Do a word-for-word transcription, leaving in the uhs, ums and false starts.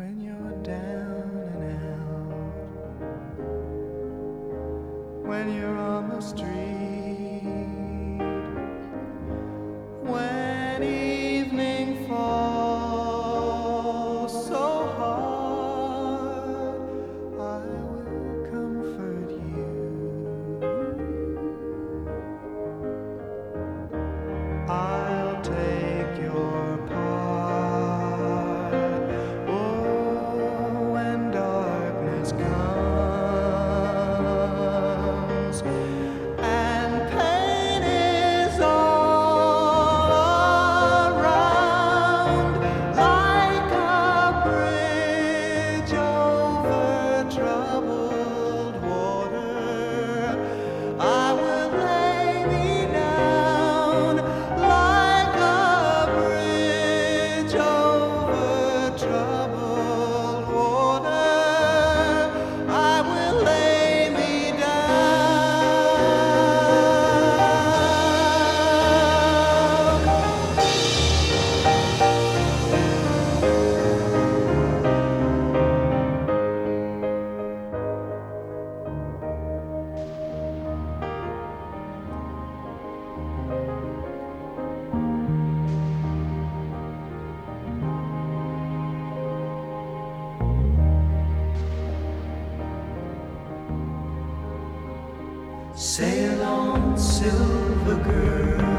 when you're down and out, when you're on the street, when evening falls so hard, I will comfort you. I'll take your part. Oh, when darkness comes and pain is all around, like a bridge over troubled water, I will lay me down like a bridge over troubled water. I will lay me Sail on, silver girl.